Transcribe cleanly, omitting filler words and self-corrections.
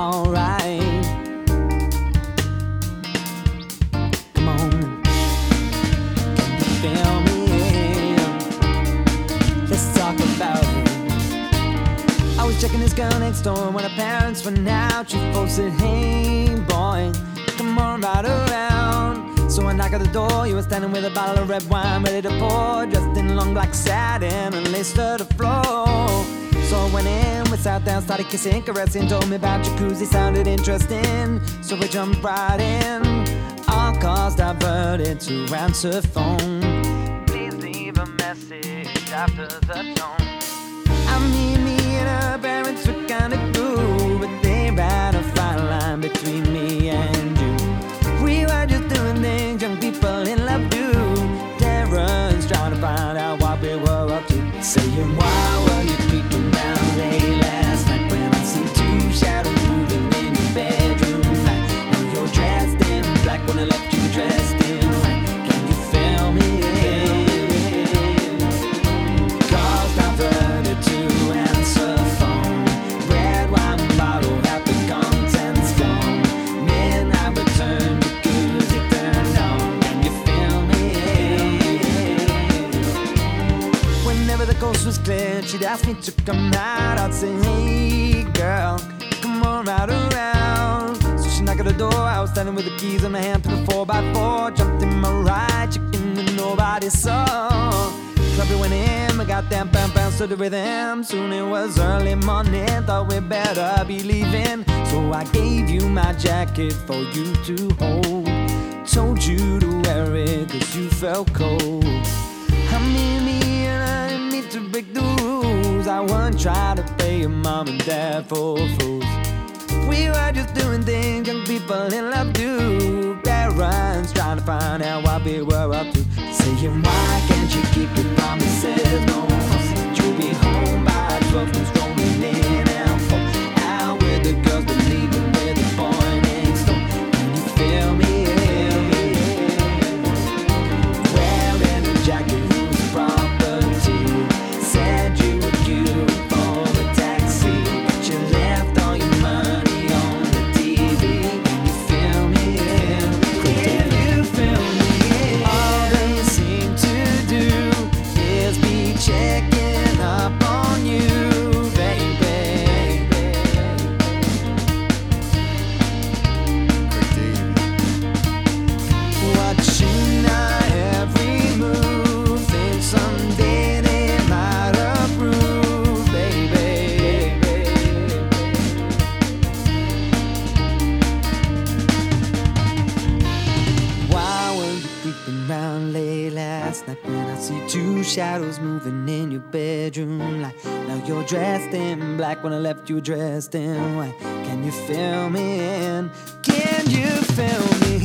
alright. Come on, can you feel me? Let's talk about it. I was checking this girl next door when her parents went out. She posted, hey boy, come on right around. So I knock at the door, you were standing with a bottle of red wine ready to pour, dressed in long black satin and laced to the floor. So I went in, we sat down, started kissing, caressing, told me about jacuzzi, sounded interesting. So we jumped right in, all calls diverted to answer phone. Please leave a message after the tone. I mean, me and her parents were kinda cool, but they ran a fine line between me and you. We were just doing things young people in love do. Darren's trying to find out what we were up to, saying, why were you creeping around late last night when I see two shadows moving in your bedroom light? Now you're dressed in black when I left you dressed in white. Can you feel me? Calls diverted to answer phone. Red wine bottle, happy contents gone. Midnight return, jacuzzi turned on. Can you feel me? Whenever the coast was clear, she'd ask me to come out. I'd say, hey girl, come on right around. So she knocked at the door, I was standing with the keys in my hand, put a 4x4, jumped in my ride, chicken and nobody saw. Club we went in, we got them bounce to the rhythm. Soon it was early morning, thought we better be leaving. So I gave you my jacket for you to hold, told you to wear it cause you felt cold. I mean, me and I didn't mean to break the rules. I wasn't trying to pay your mom and dad for fools. We were just doing things young people in love do. Parents trying to find out what we were up to, saying, why can't you keep your promises? No one said you'll be home by 12, who's rolling in and full out with the girls, but leaving with the boy next door. Can you feel me? Wearing a jacket whose property said you were due for a taxi, but you left all your money on the TV. Can you feel me? Can you feel me? All they seem to do is be checking up on you, baby. Watching our every move, think someday they might approve, baby. Why were you creeping around late last night when I see two shadows moving in your bedroom light? Now you're dressed in black when I left you dressed in white. Can you feel me? Can you feel me?